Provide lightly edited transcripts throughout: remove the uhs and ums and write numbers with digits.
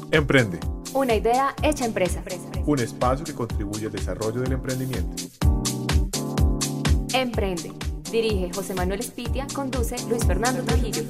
Emprende. Una idea hecha empresa. Un espacio que contribuye al desarrollo del emprendimiento. Emprende. Dirige José Manuel Espitia, conduce Luis Fernando Trujillo.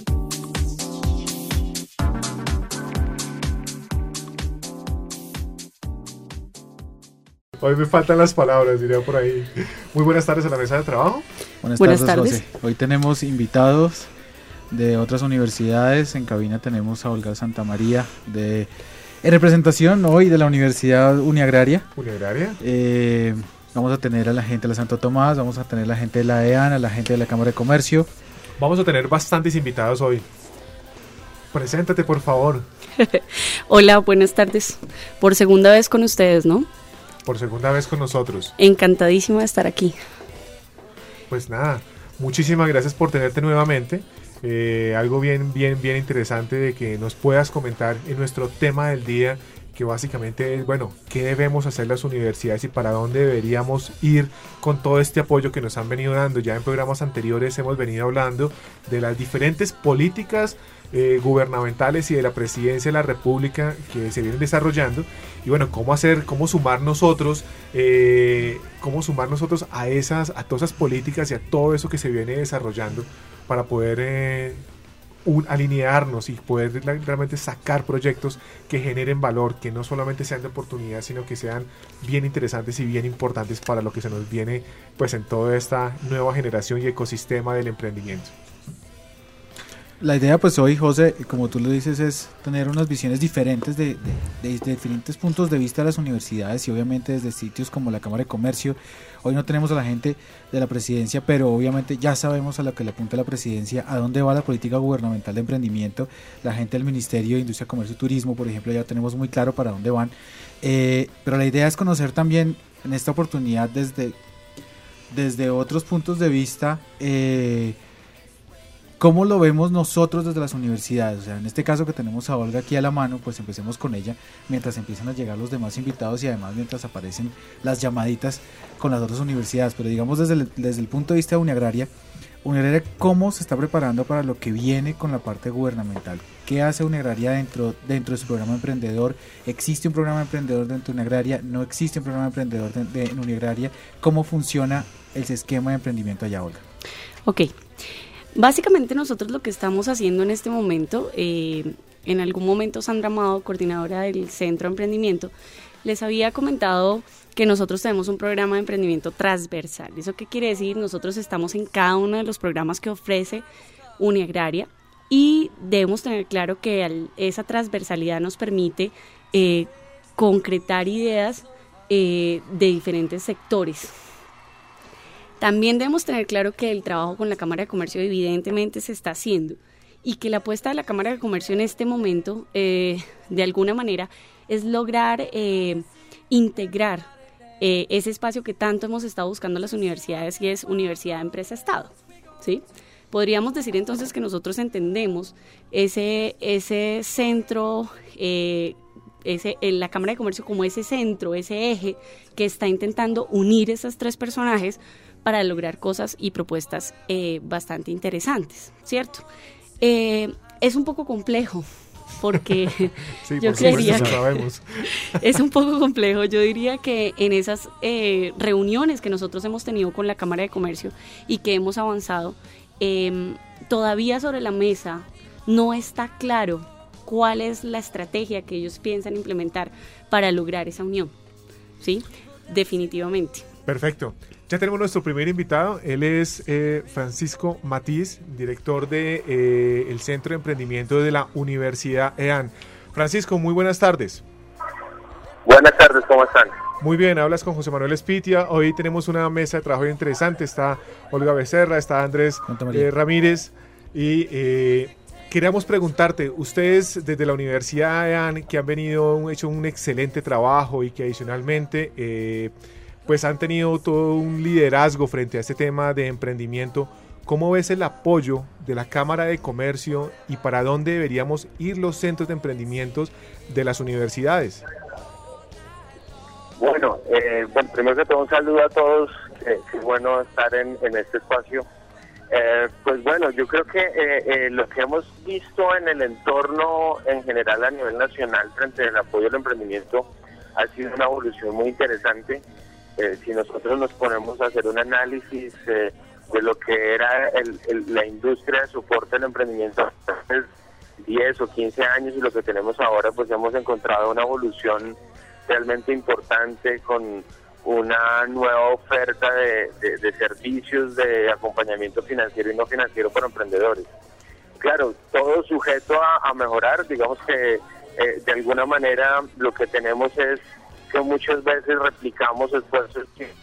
Hoy me faltan las palabras, diría por ahí. Muy buenas tardes a la mesa de trabajo. Buenas tardes. José. Hoy tenemos invitados de otras universidades. En cabina tenemos a Olga Santamaría, en representación hoy de la Universidad Uniagraria. Vamos a tener a la gente de la Santo Tomás, vamos a tener a la gente de la EAN, a la gente de la Cámara de Comercio. Vamos a tener bastantes invitados hoy. Preséntate, por favor. Hola, buenas tardes. Por segunda vez con ustedes, ¿no? Por segunda vez con nosotros. Encantadísima de estar aquí. Pues nada, muchísimas gracias por tenerte nuevamente. Algo bien interesante de que nos puedas comentar en nuestro tema del día, que básicamente es, bueno, qué debemos hacer las universidades y para dónde deberíamos ir con todo este apoyo que nos han venido dando. Ya en programas anteriores hemos venido hablando de las diferentes políticas gubernamentales y de la presidencia de la República que se vienen desarrollando, y bueno, cómo sumar nosotros a todas esas políticas y a todo eso que se viene desarrollando para poder alinearnos y poder realmente sacar proyectos que generen valor, que no solamente sean de oportunidad, sino que sean bien interesantes y bien importantes para lo que se nos viene pues en toda esta nueva generación y ecosistema del emprendimiento. La idea pues hoy, José, como tú lo dices, es tener unas visiones diferentes de diferentes puntos de vista de las universidades y obviamente desde sitios como la Cámara de Comercio. Hoy no tenemos a la gente de la presidencia, pero obviamente ya sabemos a lo que le apunta la presidencia, a dónde va la política gubernamental de emprendimiento. La gente del Ministerio de Industria, Comercio y Turismo, por ejemplo, ya tenemos muy claro para dónde van. Pero la idea es conocer también en esta oportunidad desde otros puntos de vista, ¿cómo lo vemos nosotros desde las universidades? O sea, en este caso que tenemos a Olga aquí a la mano, pues empecemos con ella mientras empiezan a llegar los demás invitados y además mientras aparecen las llamaditas con las otras universidades. Pero digamos desde el punto de vista de Uniagraria, ¿cómo se está preparando para lo que viene con la parte gubernamental? ¿Qué hace Uniagraria dentro de su programa emprendedor? ¿Existe un programa emprendedor dentro de Uniagraria? ¿No existe un programa emprendedor en Uniagraria? ¿Cómo funciona el esquema de emprendimiento allá, Olga? Ok. Básicamente nosotros lo que estamos haciendo en este momento, en algún momento Sandra Amado, coordinadora del Centro de Emprendimiento, les había comentado que nosotros tenemos un programa de emprendimiento transversal. ¿Eso qué quiere decir? Nosotros estamos en cada uno de los programas que ofrece Uniagraria y debemos tener claro que esa transversalidad nos permite concretar ideas de diferentes sectores. También debemos tener claro que el trabajo con la Cámara de Comercio evidentemente se está haciendo y que la apuesta de la Cámara de Comercio en este momento, de alguna manera, es lograr integrar ese espacio que tanto hemos estado buscando las universidades y es Universidad, Empresa, Estado, ¿sí? Podríamos decir entonces que nosotros entendemos ese centro, la Cámara de Comercio como ese centro, ese eje que está intentando unir esos tres personajes para lograr cosas y propuestas bastante interesantes, ¿cierto? Es un poco complejo, porque sí, yo creería que sabemos. Es un poco complejo. Yo diría que en esas reuniones que nosotros hemos tenido con la Cámara de Comercio y que hemos avanzado, todavía sobre la mesa no está claro cuál es la estrategia que ellos piensan implementar para lograr esa unión, ¿sí? Definitivamente. Perfecto. Ya tenemos nuestro primer invitado. Él es Francisco Matiz, director de el Centro de Emprendimiento de la Universidad EAN. Francisco, muy buenas tardes. Buenas tardes, ¿cómo están? Muy bien, hablas con José Manuel Espitia. Hoy tenemos una mesa de trabajo interesante. Está Olga Becerra, está Andrés Ramírez y queríamos preguntarte, ustedes desde la Universidad EAN que han hecho un excelente trabajo y que adicionalmente pues han tenido todo un liderazgo frente a este tema de emprendimiento. ¿Cómo ves el apoyo de la Cámara de Comercio y para dónde deberíamos ir los centros de emprendimientos de las universidades? Bueno, primero que todo un saludo a todos. Es bueno estar en este espacio. Pues bueno, yo creo que lo que hemos visto en el entorno en general a nivel nacional frente al apoyo al emprendimiento ha sido una evolución muy interesante. Si nosotros nos ponemos a hacer un análisis de lo que era la industria de soporte al emprendimiento hace 10 o 15 años y lo que tenemos ahora, pues hemos encontrado una evolución realmente importante con una nueva oferta de servicios de acompañamiento financiero y no financiero para emprendedores. Claro, todo sujeto a mejorar. Digamos que de alguna manera lo que tenemos es que muchas veces replicamos esfuerzos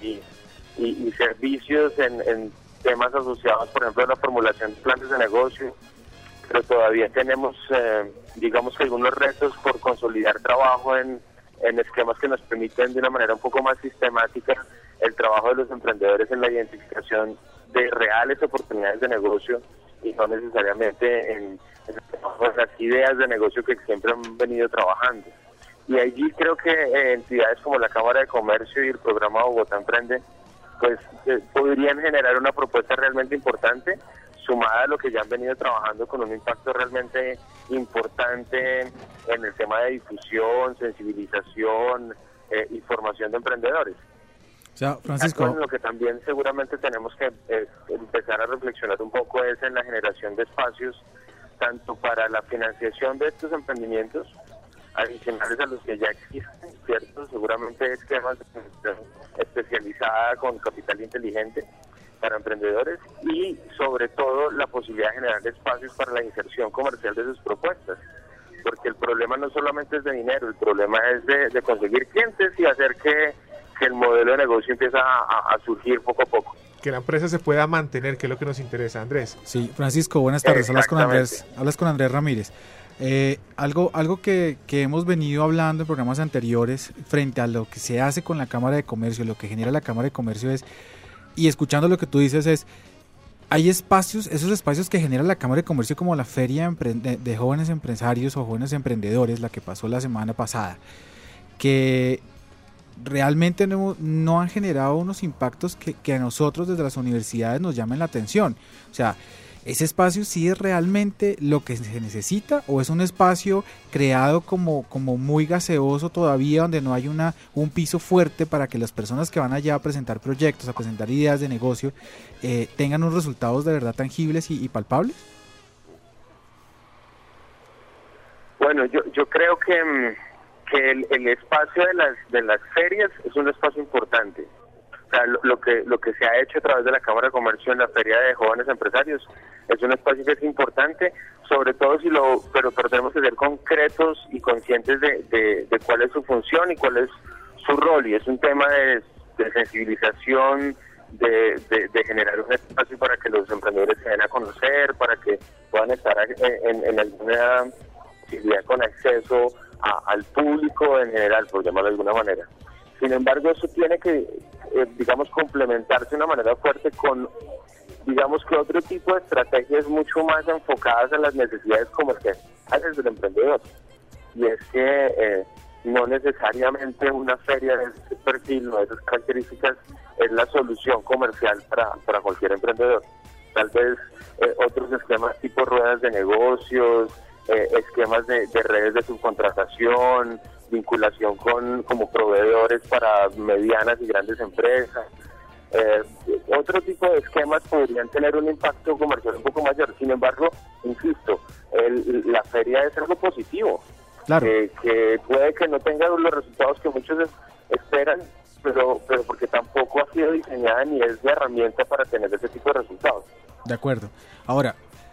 y servicios en temas asociados, por ejemplo, a la formulación de planes de negocio, pero todavía tenemos, digamos que algunos retos por consolidar trabajo en esquemas que nos permiten de una manera un poco más sistemática el trabajo de los emprendedores en la identificación de reales oportunidades de negocio y no necesariamente en las ideas de negocio que siempre han venido trabajando. Y allí creo que entidades como la Cámara de Comercio y el programa Bogotá Emprende pues podrían generar una propuesta realmente importante, sumada a lo que ya han venido trabajando con un impacto realmente importante en el tema de difusión, sensibilización y formación de emprendedores. O sea, Francisco, lo que también seguramente tenemos que empezar a reflexionar un poco es en la generación de espacios, tanto para la financiación de estos emprendimientos, adicionales a los que ya existen, ¿cierto? Seguramente esquemas de financiación especializada con capital inteligente para emprendedores y sobre todo la posibilidad de generar espacios para la inserción comercial de sus propuestas, porque el problema no solamente es de dinero, el problema es de conseguir clientes y hacer que el modelo de negocio empiece a surgir poco a poco. Que la empresa se pueda mantener, que es lo que nos interesa, Andrés. Sí, Francisco, buenas tardes. Hablas con Andrés Ramírez. Algo que hemos venido hablando en programas anteriores frente a lo que se hace con la Cámara de Comercio, lo que genera la Cámara de Comercio es, y escuchando lo que tú dices es, hay espacios, esos espacios que genera la Cámara de Comercio como la Feria de Jóvenes Empresarios o Jóvenes Emprendedores, la que pasó la semana pasada, que realmente no han generado unos impactos que a nosotros desde las universidades nos llamen la atención. O sea, ¿ese espacio sí es realmente lo que se necesita o es un espacio creado como muy gaseoso todavía, donde no hay un piso fuerte para que las personas que van allá a presentar proyectos, a presentar ideas de negocio, tengan unos resultados de verdad tangibles y palpables? Bueno, yo creo que el espacio de las ferias es un espacio importante. O sea, lo que se ha hecho a través de la Cámara de Comercio en la Feria de Jóvenes Empresarios es un espacio que es importante, sobre todo pero tenemos que ser concretos y conscientes de cuál es su función y cuál es su rol, y es un tema de sensibilización, de generar un espacio para que los emprendedores se den a conocer, para que puedan estar en alguna posibilidad con acceso al público en general, por llamarlo de alguna manera. Sin embargo, eso tiene que, digamos, complementarse de una manera fuerte con, digamos, que otro tipo de estrategias mucho más enfocadas en las necesidades comerciales del emprendedor. Y es que no necesariamente una feria de ese perfil, no de esas características, es la solución comercial para cualquier emprendedor. Tal vez otros esquemas tipo ruedas de negocios, esquemas de redes de subcontratación, vinculación como proveedores para medianas y grandes empresas. Otro tipo de esquemas podrían tener un impacto comercial un poco mayor. Sin embargo, insisto, la feria es algo positivo. Claro. Que puede que no tenga los resultados que muchos esperan, pero porque tampoco ha sido diseñada ni es de herramienta para tener ese tipo de resultados. De acuerdo. Ahora,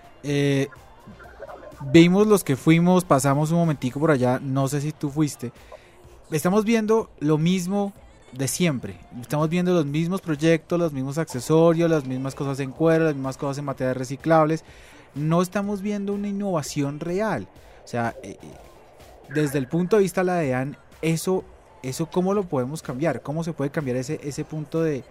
vimos los que fuimos, pasamos un momentico por allá, no sé si tú fuiste. Estamos viendo lo mismo de siempre. Estamos viendo los mismos proyectos, los mismos accesorios, las mismas cosas en cuero, las mismas cosas en materias reciclables. No estamos viendo una innovación real. O sea, desde el punto de vista de la DEAN, eso ¿cómo lo podemos cambiar? ¿Cómo se puede cambiar ese punto de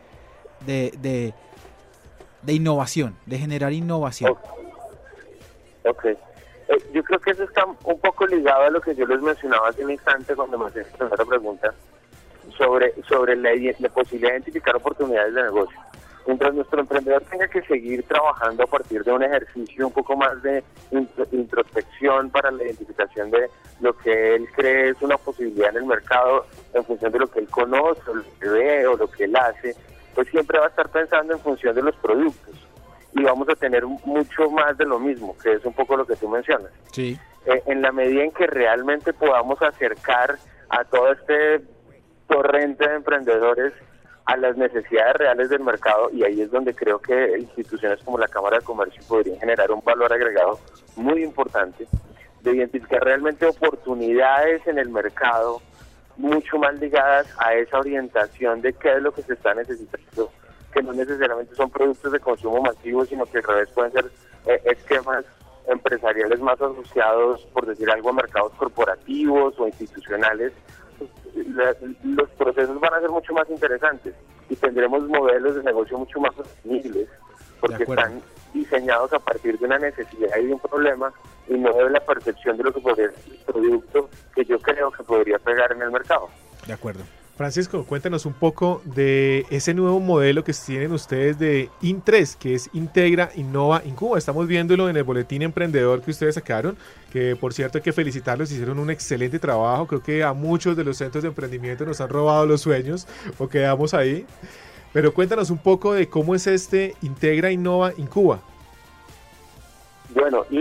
innovación, de generar innovación? Okay. Yo creo que eso está un poco ligado a lo que yo les mencionaba hace un instante cuando me hacían la primera pregunta sobre la posibilidad de identificar oportunidades de negocio. Mientras nuestro emprendedor tenga que seguir trabajando a partir de un ejercicio un poco más de introspección para la identificación de lo que él cree es una posibilidad en el mercado en función de lo que él conoce, o lo que ve o lo que él hace, pues siempre va a estar pensando en función de los productos y vamos a tener mucho más de lo mismo, que es un poco lo que tú mencionas. Sí. En la medida en que realmente podamos acercar a todo este torrente de emprendedores a las necesidades reales del mercado, y ahí es donde creo que instituciones como la Cámara de Comercio podrían generar un valor agregado muy importante, de identificar realmente oportunidades en el mercado mucho más ligadas a esa orientación de qué es lo que se está necesitando, que no necesariamente son productos de consumo masivo, sino que al revés pueden ser esquemas empresariales más asociados, por decir algo, a mercados corporativos o institucionales. Los procesos van a ser mucho más interesantes y tendremos modelos de negocio mucho más sostenibles, porque están diseñados a partir de una necesidad y de un problema y no de la percepción de lo que podría ser el producto que yo creo que podría pegar en el mercado. De acuerdo. Francisco, cuéntanos un poco de ese nuevo modelo que tienen ustedes de IN3, que es Integra, Innova, Incuba. Estamos viéndolo en el boletín emprendedor que ustedes sacaron, que por cierto hay que felicitarlos, hicieron un excelente trabajo. Creo que a muchos de los centros de emprendimiento nos han robado los sueños o quedamos ahí. Pero cuéntanos un poco de cómo es este Integra, Innova, Incuba. Bueno,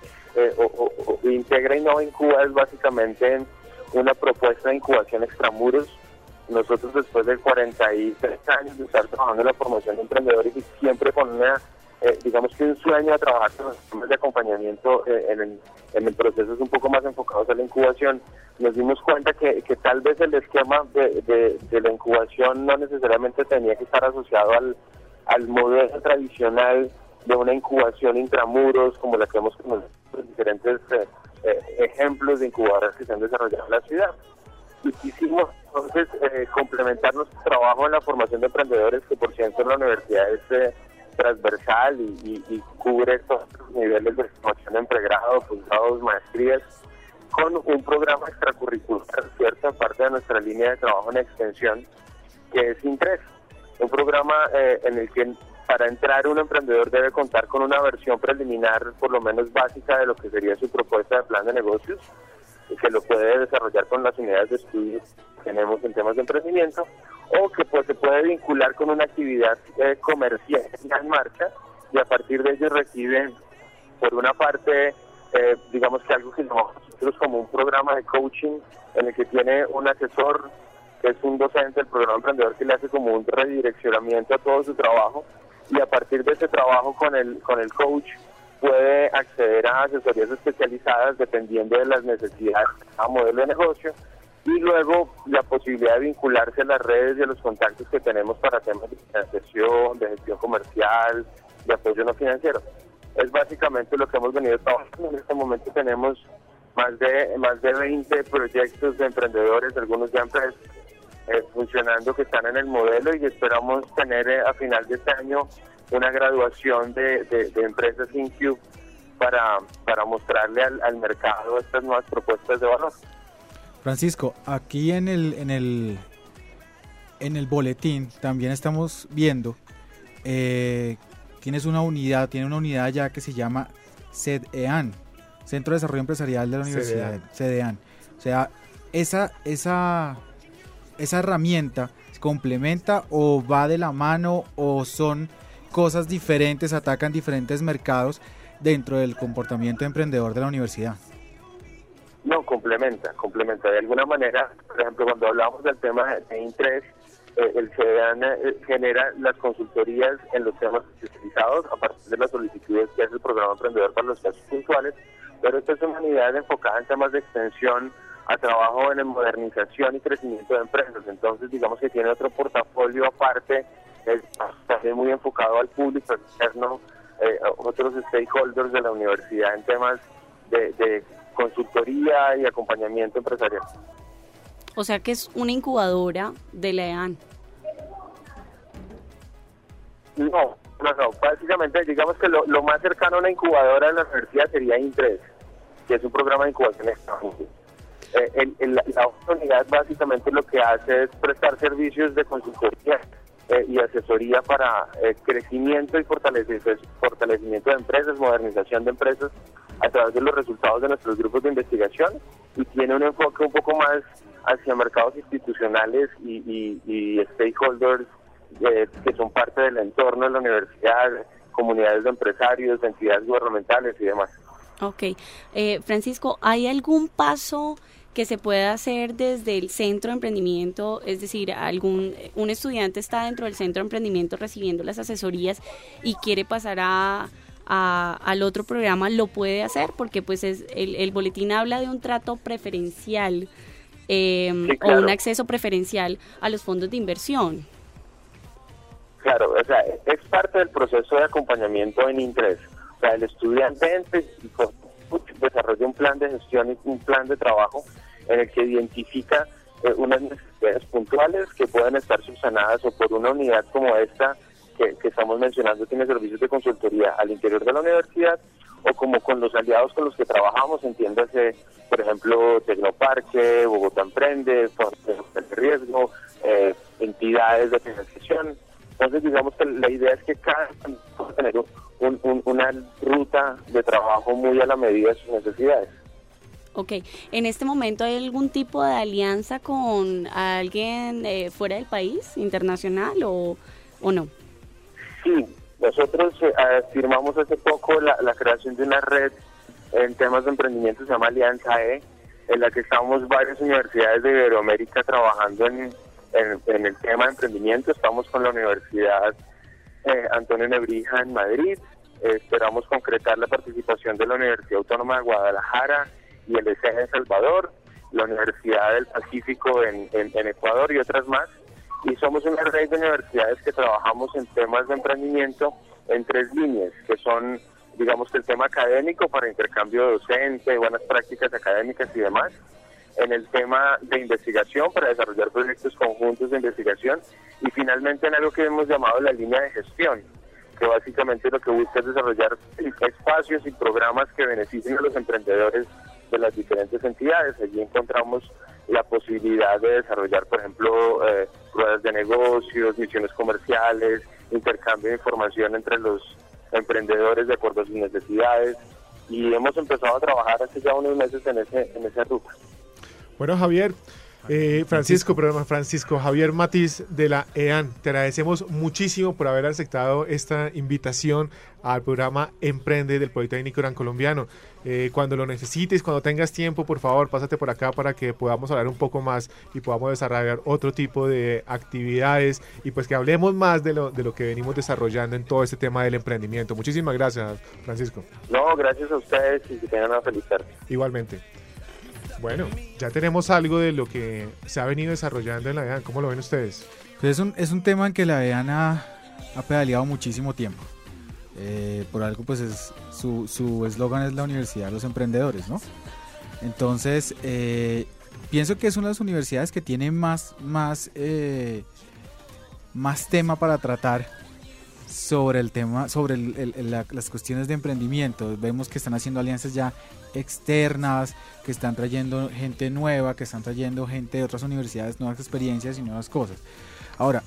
Integra, Innova, Incuba es básicamente una propuesta de incubación extramuros. Nosotros, después de 43 años de estar trabajando en la formación de emprendedores y siempre con una, digamos que un sueño de trabajar con los sistemas de acompañamiento en el proceso es un poco más enfocados a la incubación, nos dimos cuenta que tal vez el esquema de la incubación no necesariamente tenía que estar asociado al modelo tradicional de una incubación intramuros, como la que hemos conocido en diferentes ejemplos de incubadoras que se han desarrollado en la ciudad. Y quisimos entonces complementar nuestro trabajo en la formación de emprendedores, que por cierto en la universidad es transversal y cubre todos los niveles de formación en pregrado, posgrados, maestrías, con un programa extracurricular, cierta parte de nuestra línea de trabajo en extensión, que es IN3, un programa en el que para entrar un emprendedor debe contar con una versión preliminar, por lo menos básica, de lo que sería su propuesta de plan de negocios, que lo puede desarrollar con las unidades de estudio que tenemos en temas de emprendimiento, o que pues se puede vincular con una actividad comercial ya en marcha, y a partir de ello recibe, por una parte, digamos que algo que llamamos nosotros como un programa de coaching, en el que tiene un asesor, que es un docente del programa emprendedor, que le hace como un redireccionamiento a todo su trabajo, y a partir de ese trabajo con el coach puede acceder a asesorías especializadas dependiendo de las necesidades a modelo de negocio, y luego la posibilidad de vincularse a las redes y a los contactos que tenemos para temas de financiación, de gestión comercial, de apoyo no financiero. Es básicamente lo que hemos venido trabajando. En este momento tenemos más de 20 proyectos de emprendedores, algunos ya empresas funcionando, que están en el modelo, y esperamos tener a final de este año una graduación de empresas InCube para mostrarle al mercado estas nuevas propuestas de valor. Francisco, aquí en el boletín también estamos viendo, tiene una unidad ya que se llama CEDEAN, Centro de Desarrollo Empresarial de la Universidad, CEDEAN. O sea, esa herramienta se complementa o va de la mano, o son cosas diferentes, atacan diferentes mercados dentro del comportamiento emprendedor de la universidad. No, complementa. De alguna manera, por ejemplo, cuando hablamos del tema de IN3, el CEDEAN genera las consultorías en los temas especializados a partir de las solicitudes que hace el programa emprendedor para los casos puntuales, pero esta es una unidad enfocada en temas de extensión a trabajo en modernización y crecimiento de empresas. Entonces, digamos que tiene otro portafolio aparte, también muy enfocado al público externo, otros stakeholders de la universidad en temas de consultoría y acompañamiento empresarial. O sea que es una incubadora de la EAN. No. Básicamente, digamos que lo más cercano a una incubadora de la universidad sería IN3, que es un programa de incubación extranjera. La otra unidad básicamente lo que hace es prestar servicios de consultoría y asesoría para crecimiento y fortalecimiento de empresas, modernización de empresas a través de los resultados de nuestros grupos de investigación, y tiene un enfoque un poco más hacia mercados institucionales y stakeholders que son parte del entorno de la universidad, comunidades de empresarios, entidades gubernamentales y demás. Ok. Francisco, ¿hay algún paso que se pueda hacer desde el centro de emprendimiento? Es decir, un estudiante está dentro del centro de emprendimiento recibiendo las asesorías y quiere pasar al otro programa, ¿lo puede hacer? Porque pues el boletín habla de un trato preferencial sí, claro, o un acceso preferencial a los fondos de inversión. Claro, o sea, es parte del proceso de acompañamiento en interés. O sea, el estudiante desarrolla un plan de gestión y un plan de trabajo en el que identifica unas necesidades puntuales que pueden estar subsanadas o por una unidad como esta que estamos mencionando, tiene servicios de consultoría al interior de la universidad, o como con los aliados con los que trabajamos, entiéndase, por ejemplo, Tecnoparque, Bogotá Emprende, Fondos de Riesgo, entidades de financiación. Entonces, digamos que la idea es que cada uno pueda tener una ruta de trabajo muy a la medida de sus necesidades. Ok, ¿en este momento hay algún tipo de alianza con alguien fuera del país, internacional o no? Sí, nosotros firmamos hace poco la creación de una red en temas de emprendimiento, se llama Alianza E, en la que estamos varias universidades de Iberoamérica trabajando en el tema de emprendimiento. Estamos con la Universidad Antonio Nebrija en Madrid, esperamos concretar la participación de la Universidad Autónoma de Guadalajara y el ESE en Salvador, la Universidad del Pacífico en Ecuador y otras más. Y somos una red de universidades que trabajamos en temas de emprendimiento en 3 líneas, que son, digamos, que el tema académico para intercambio docente, buenas prácticas académicas y demás, en el tema de investigación para desarrollar proyectos conjuntos de investigación, y finalmente en algo que hemos llamado la línea de gestión, que básicamente lo que busca es desarrollar espacios y programas que beneficien a los emprendedores de las diferentes entidades. Allí encontramos la posibilidad de desarrollar, por ejemplo, ruedas de negocios, misiones comerciales, intercambio de información entre los emprendedores de acuerdo a sus necesidades, y hemos empezado a trabajar hace ya unos meses en esa ruta. Bueno, Javier, Francisco Javier Matiz de la EAN, te agradecemos muchísimo por haber aceptado esta invitación al programa Emprende del Politécnico Gran Colombiano. Cuando lo necesites, cuando tengas tiempo, por favor, pásate por acá para que podamos hablar un poco más y podamos desarrollar otro tipo de actividades y pues que hablemos más de lo que venimos desarrollando en todo este tema del emprendimiento. Muchísimas gracias, Francisco. No, gracias a ustedes y que tengan una feliz tarde. Igualmente. Bueno, ya tenemos algo de lo que se ha venido desarrollando en la EAN. ¿Cómo lo ven ustedes? Pues es un tema en que la EAN ha pedaleado muchísimo tiempo. Por algo, pues su eslogan es la Universidad de los Emprendedores, ¿no? Entonces, pienso que es una de las universidades que tiene más tema para tratar sobre el tema, sobre las cuestiones de emprendimiento. Vemos que están haciendo alianzas ya externas, que están trayendo gente nueva, que están trayendo gente de otras universidades, nuevas experiencias y nuevas cosas. Ahora,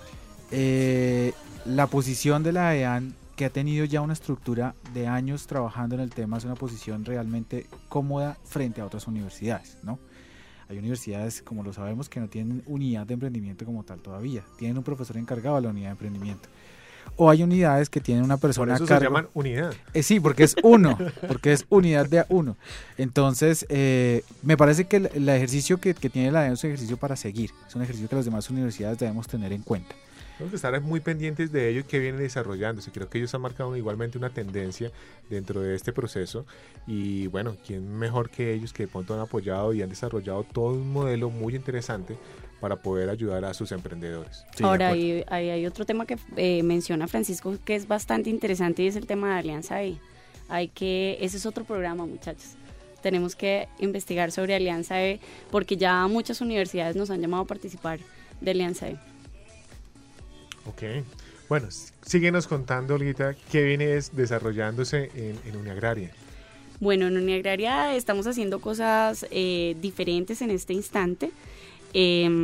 la posición de la EAN, que ha tenido ya una estructura de años trabajando en el tema, es una posición realmente cómoda frente a otras universidades, ¿no? Hay universidades, como lo sabemos, que no tienen unidad de emprendimiento como tal todavía, tienen un profesor encargado de la unidad de emprendimiento. O hay unidades que tienen una persona a cargo. Por eso se llaman unidad. Sí, porque es uno, porque es unidad de uno. Entonces, me parece que el ejercicio que tiene la EAN es un ejercicio para seguir, es un ejercicio que las demás universidades debemos tener en cuenta. Tenemos que estar muy pendientes de ello y que vienen desarrollándose. Creo que ellos han marcado igualmente una tendencia dentro de este proceso y bueno, ¿quién mejor que ellos que de pronto han apoyado y han desarrollado todo un modelo muy interesante para poder ayudar a sus emprendedores? Sí, ahora hay otro tema que menciona Francisco que es bastante interesante y es el tema de Alianza E. Ese es otro programa, muchachos. Tenemos que investigar sobre Alianza E porque ya muchas universidades nos han llamado a participar de Alianza E. Ok, bueno, síguenos contando, Olguita, qué viene desarrollándose en Uniagraria. Bueno, en Uniagraria estamos haciendo cosas diferentes en este instante.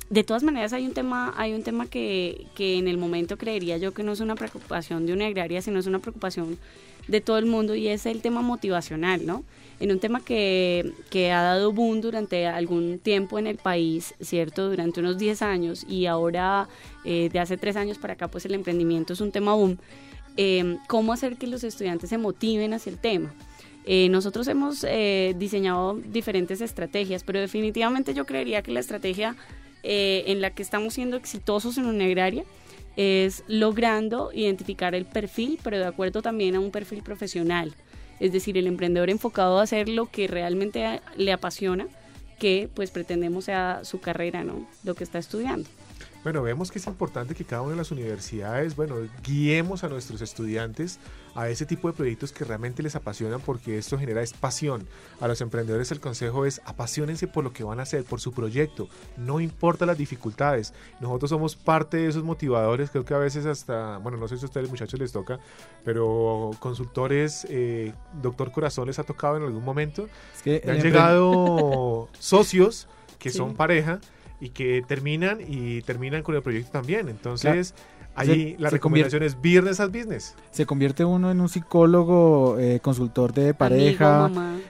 De todas maneras hay un tema que en el momento creería yo que no es una preocupación de Uniagraria, sino es una preocupación de todo el mundo, y es el tema motivacional, ¿no? En un tema que ha dado boom durante algún tiempo en el país, ¿cierto? Durante unos 10 años, y ahora de hace 3 años para acá pues el emprendimiento es un tema boom. ¿Cómo hacer que los estudiantes se motiven hacia el tema? Nosotros hemos diseñado diferentes estrategias, pero definitivamente yo creería que la estrategia en la que estamos siendo exitosos en Uniagraria es logrando identificar el perfil, pero de acuerdo también a un perfil profesional. Es decir, el emprendedor enfocado a hacer lo que realmente le apasiona, que pues pretendemos sea su carrera, ¿no? Lo que está estudiando. Bueno, vemos que es importante que cada una de las universidades, guiemos a nuestros estudiantes a ese tipo de proyectos que realmente les apasionan, porque esto genera pasión. A los emprendedores el consejo es: apasionense por lo que van a hacer, por su proyecto, no importa las dificultades. Nosotros somos parte de esos motivadores, creo que a veces hasta, no sé si a ustedes muchachos les toca, pero consultores, Doctor Corazón les ha tocado en algún momento. Es que han llegado socios que son pareja, y que terminan con el proyecto también. Entonces, ahí la recomendación es business as business. Se convierte uno en un psicólogo, consultor de pareja,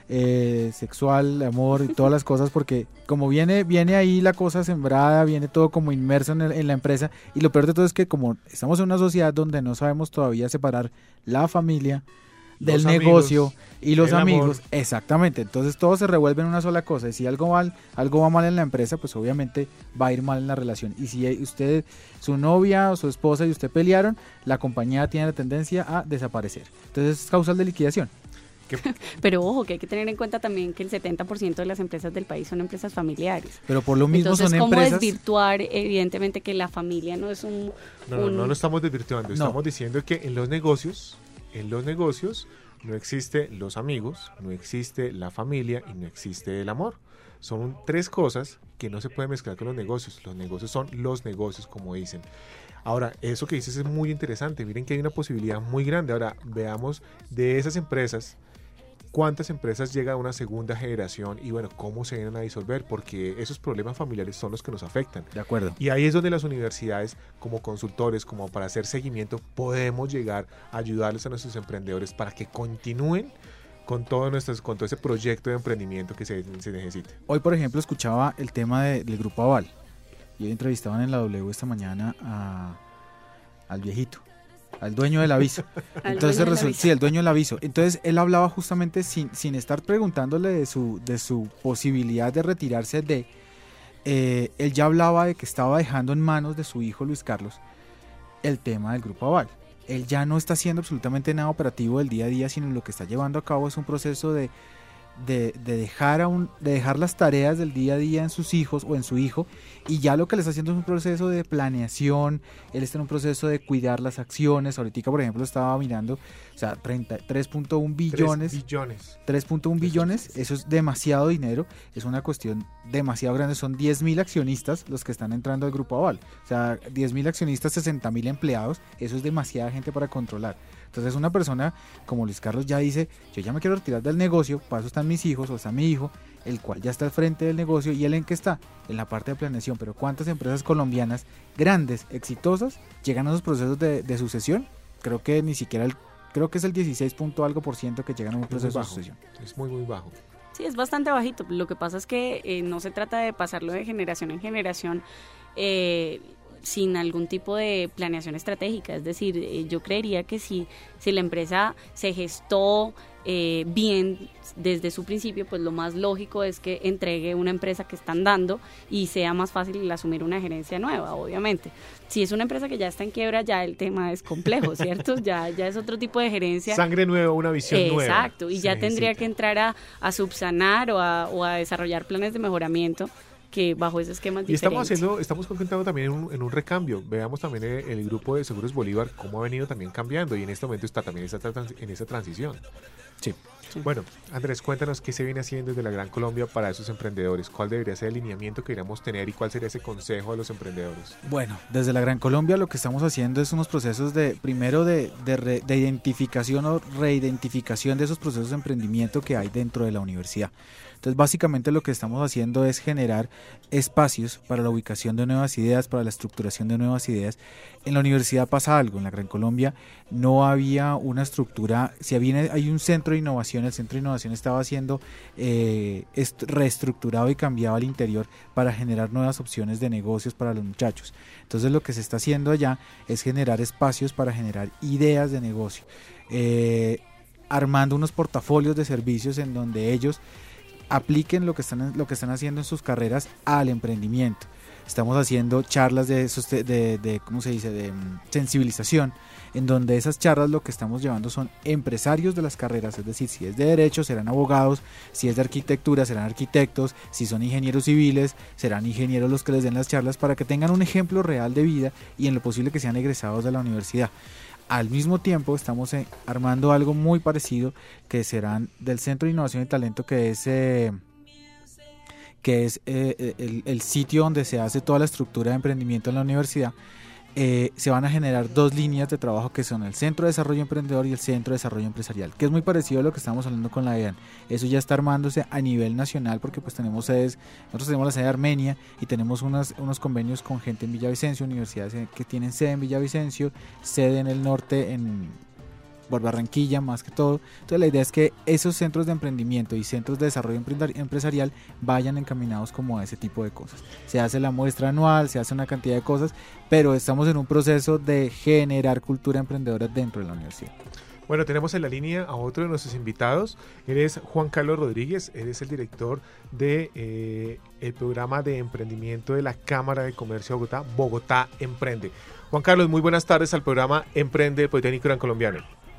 sexual, amor y todas las cosas, porque como viene ahí la cosa sembrada, viene todo como inmerso en la empresa, y lo peor de todo es que como estamos en una sociedad donde no sabemos todavía separar la familia del negocio y los amigos, exactamente, entonces todo se revuelve en una sola cosa, y si algo va mal en la empresa, pues obviamente va a ir mal en la relación, y si usted, su novia o su esposa y usted pelearon, la compañía tiene la tendencia a desaparecer, entonces es causal de liquidación. Pero ojo, que hay que tener en cuenta también que el 70% de las empresas del país son empresas familiares. Pero por lo mismo entonces, son ¿cómo empresas? Desvirtuar evidentemente que la familia no es un... No lo estamos desvirtuando, estamos diciendo que en los negocios no existe los amigos, no existe la familia y no existe el amor. Son 3 cosas que no se pueden mezclar con los negocios. Los negocios son los negocios, como dicen. Ahora, eso que dices es muy interesante. Miren que hay una posibilidad muy grande. Ahora, veamos de esas empresas, cuántas empresas llegan a una segunda generación y cómo se vienen a disolver, porque esos problemas familiares son los que nos afectan. De acuerdo. Y ahí es donde las universidades, como consultores, como para hacer seguimiento, podemos llegar a ayudarles a nuestros emprendedores para que continúen con todo ese proyecto de emprendimiento que se necesite. Hoy, por ejemplo, escuchaba el tema del Grupo Aval. Y hoy entrevistaban en la W esta mañana al viejito, al dueño del aviso. Entonces sí, el dueño del aviso. Entonces él hablaba justamente sin estar preguntándole de su posibilidad de retirarse él ya hablaba de que estaba dejando en manos de su hijo Luis Carlos el tema del Grupo Aval. Él ya no está haciendo absolutamente nada operativo del día a día, sino lo que está llevando a cabo es un proceso de dejar las tareas del día a día en sus hijos o en su hijo, y ya lo que le está haciendo es un proceso de planeación. Él está en un proceso de cuidar las acciones. Ahorita, por ejemplo, estaba mirando, 3.1 billones. 3.1 billones, eso es demasiado dinero, es una cuestión demasiado grande. Son 10.000 accionistas los que están entrando al Grupo Aval. 10.000 accionistas, 60.000 empleados, eso es demasiada gente para controlar. Entonces una persona como Luis Carlos ya dice: yo ya me quiero retirar del negocio, para eso están mis hijos o está mi hijo, el cual ya está al frente del negocio, y él ¿en qué está? En la parte de planeación. Pero ¿cuántas empresas colombianas grandes, exitosas, llegan a esos procesos de sucesión? Creo que ni siquiera creo que es el 16 algo % que llegan a un proceso de sucesión. Es muy bajo. Sí, es bastante bajito. Lo que pasa es que no se trata de pasarlo de generación en generación sin algún tipo de planeación estratégica. Es decir, yo creería que si la empresa se gestó bien desde su principio, pues lo más lógico es que entregue una empresa que están dando y sea más fácil el asumir una gerencia nueva, obviamente. Si es una empresa que ya está en quiebra, ya el tema es complejo, ¿cierto? Ya es otro tipo de gerencia. Sangre nueva, una visión nueva. Exacto, y ya tendría que entrar a subsanar o a desarrollar planes de mejoramiento que bajo ese esquema es diferente. Y estamos concretando también en un recambio. Veamos también el grupo de Seguros Bolívar, cómo ha venido también cambiando, y en este momento está también en esa transición. Sí. Bueno, Andrés, cuéntanos qué se viene haciendo desde la Gran Colombia para esos emprendedores. ¿Cuál debería ser el lineamiento que deberíamos tener y cuál sería ese consejo a los emprendedores? Bueno, desde la Gran Colombia lo que estamos haciendo es unos procesos de identificación o reidentificación de esos procesos de emprendimiento que hay dentro de la universidad. Entonces básicamente lo que estamos haciendo es generar espacios para la ubicación de nuevas ideas, para la estructuración de nuevas ideas. En la universidad pasa algo, en la Gran Colombia no había una estructura, si hay un centro de innovación, el centro de innovación estaba siendo reestructurado y cambiado al interior para generar nuevas opciones de negocios para los muchachos. Entonces lo que se está haciendo allá es generar espacios para generar ideas de negocio, armando unos portafolios de servicios en donde ellos apliquen lo que están haciendo en sus carreras al emprendimiento. Estamos haciendo charlas de ¿cómo se dice?, de sensibilización, en donde esas charlas lo que estamos llevando son empresarios de las carreras, es decir, si es de derecho serán abogados, si es de arquitectura serán arquitectos, si son ingenieros civiles serán ingenieros los que les den las charlas para que tengan un ejemplo real de vida y en lo posible que sean egresados de la universidad. Al mismo tiempo estamos armando algo muy parecido que serán del Centro de Innovación y Talento, que es el sitio donde se hace toda la estructura de emprendimiento en la universidad. Se van a generar 2 líneas de trabajo que son el Centro de Desarrollo Emprendedor y el Centro de Desarrollo Empresarial, que es muy parecido a lo que estamos hablando con la EAN. Eso ya está armándose a nivel nacional porque pues tenemos sedes, nosotros tenemos la sede de Armenia y tenemos unos convenios con gente en Villavicencio, universidades que tienen sede en Villavicencio, sede en el norte, por Barranquilla más que todo. Entonces la idea es que esos centros de emprendimiento y centros de desarrollo empresarial vayan encaminados como a ese tipo de cosas. Se hace la muestra anual, se hace una cantidad de cosas, pero estamos en un proceso de generar cultura emprendedora dentro de la universidad. Bueno, tenemos en la línea a otro de nuestros invitados. Él es Juan Carlos Rodríguez, él es el director de el programa de emprendimiento de la Cámara de Comercio de Bogotá, Bogotá Emprende. Juan Carlos, muy buenas tardes al programa Emprende del Politécnico Gran Colombiano.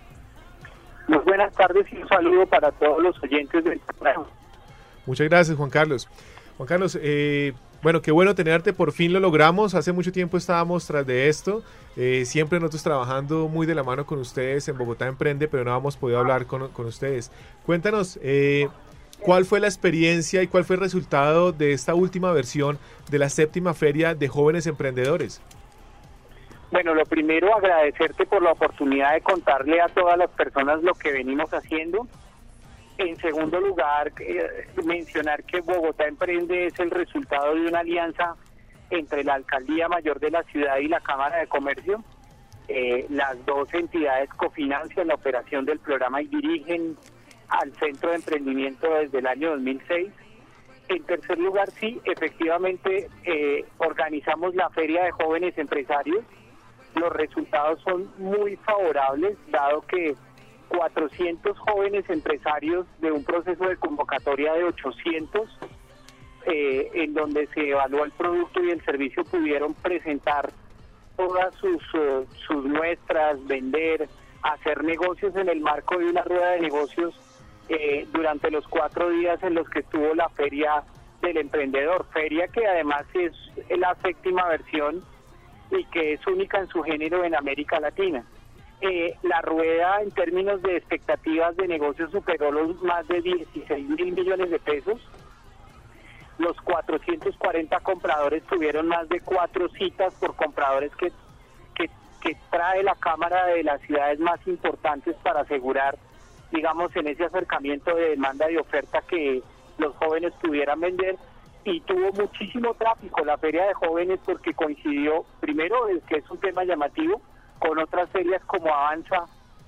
Muy buenas tardes y un saludo para todos los oyentes del programa. Muchas gracias, Juan Carlos. Juan Carlos, bueno, qué bueno tenerte, por fin lo logramos. Hace mucho tiempo estábamos tras de esto, siempre nosotros trabajando muy de la mano con ustedes en Bogotá Emprende, pero no habíamos podido hablar con ustedes. Cuéntanos, ¿cuál fue la experiencia y cuál fue el resultado de esta última versión de la 7ª Feria de Jóvenes Emprendedores? Bueno, lo primero, agradecerte por la oportunidad de contarle a todas las personas lo que venimos haciendo. En segundo lugar, mencionar que Bogotá Emprende es el resultado de una alianza entre la Alcaldía Mayor de la ciudad y la Cámara de Comercio. Las 2 entidades cofinancian la operación del programa y dirigen al Centro de Emprendimiento desde el año 2006. En tercer lugar, sí, efectivamente, organizamos la Feria de Jóvenes Empresarios. Los resultados son muy favorables, dado que 400 jóvenes empresarios de un proceso de convocatoria de 800, en donde se evaluó el producto y el servicio, pudieron presentar todas sus muestras, vender, hacer negocios en el marco de una rueda de negocios durante los 4 días en los que estuvo la Feria del Emprendedor. Feria que además es la 7ª versión y que es única en su género en América Latina. La rueda en términos de expectativas de negocios superó los más de 16.000 millones de pesos. Los 440 compradores tuvieron más de 4 citas por compradores que trae la Cámara de las ciudades más importantes para asegurar, digamos, en ese acercamiento de demanda y oferta que los jóvenes pudieran vender. Y tuvo muchísimo tráfico la Feria de Jóvenes porque coincidió, primero, que es un tema llamativo, con otras ferias como Avanza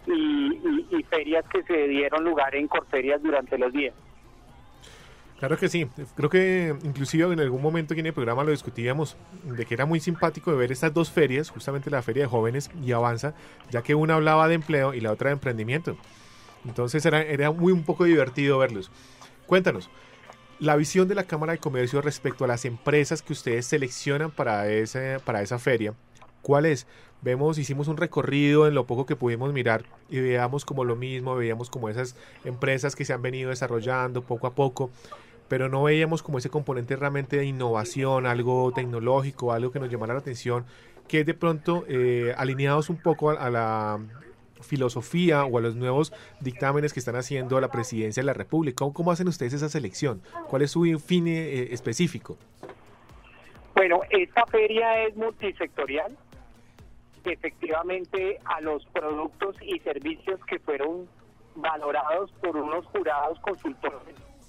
y ferias que se dieron lugar en Corferias durante los días. Claro que sí, creo que inclusive en algún momento aquí en el programa lo discutíamos, de que era muy simpático de ver estas 2 ferias, justamente la Feria de Jóvenes y Avanza, ya que una hablaba de empleo y la otra de emprendimiento. Entonces era un poco divertido verlos. Cuéntanos, la visión de la Cámara de Comercio respecto a las empresas que ustedes seleccionan para esa feria, ¿cuál es? Hicimos un recorrido en lo poco que pudimos mirar y veíamos como lo mismo, veíamos como esas empresas que se han venido desarrollando poco a poco, pero no veíamos como ese componente realmente de innovación, algo tecnológico, algo que nos llamara la atención, que de pronto alineados un poco a la filosofía o a los nuevos dictámenes que están haciendo la Presidencia de la República. ¿Cómo hacen ustedes esa selección? ¿Cuál es su fin específico? Bueno, esta feria es multisectorial. Efectivamente, a los productos y servicios que fueron valorados por unos jurados consultores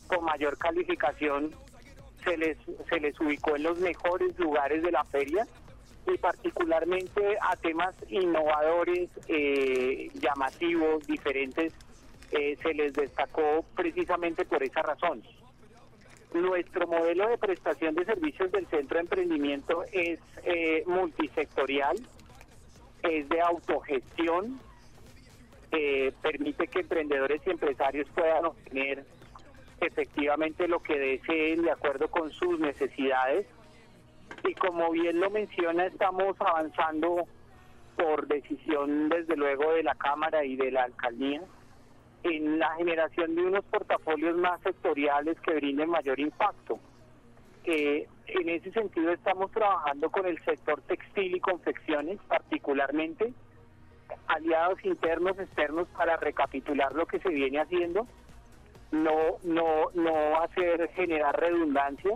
con mayor calificación se les ubicó en los mejores lugares de la feria, y particularmente a temas innovadores, llamativos, diferentes, se les destacó precisamente por esa razón. Nuestro modelo de prestación de servicios del Centro de Emprendimiento es multisectorial, es de autogestión, permite que emprendedores y empresarios puedan obtener efectivamente lo que deseen de acuerdo con sus necesidades, y como bien lo menciona, estamos avanzando por decisión desde luego de la Cámara y de la Alcaldía en la generación de unos portafolios más sectoriales que brinden mayor impacto. En ese sentido estamos trabajando con el sector textil y confecciones, particularmente aliados internos, externos, para recapitular lo que se viene haciendo, no generar redundancia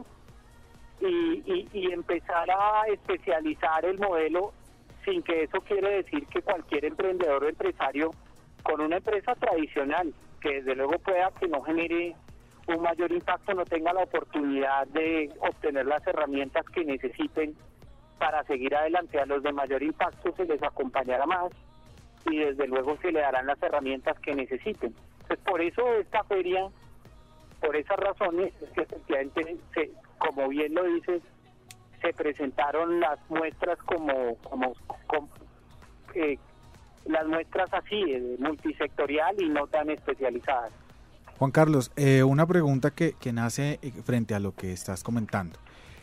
y empezar a especializar el modelo, sin que eso quiere decir que cualquier emprendedor o empresario con una empresa tradicional, que desde luego pueda que no genere un mayor impacto, no tenga la oportunidad de obtener las herramientas que necesiten para seguir adelante. A los de mayor impacto se les acompañará más y desde luego se le darán las herramientas que necesiten. Entonces, por eso esta feria, por esas razones, es que efectivamente, como bien lo dices, se presentaron las muestras las muestras así, multisectorial y no tan especializadas. Juan Carlos, una pregunta que nace frente a lo que estás comentando.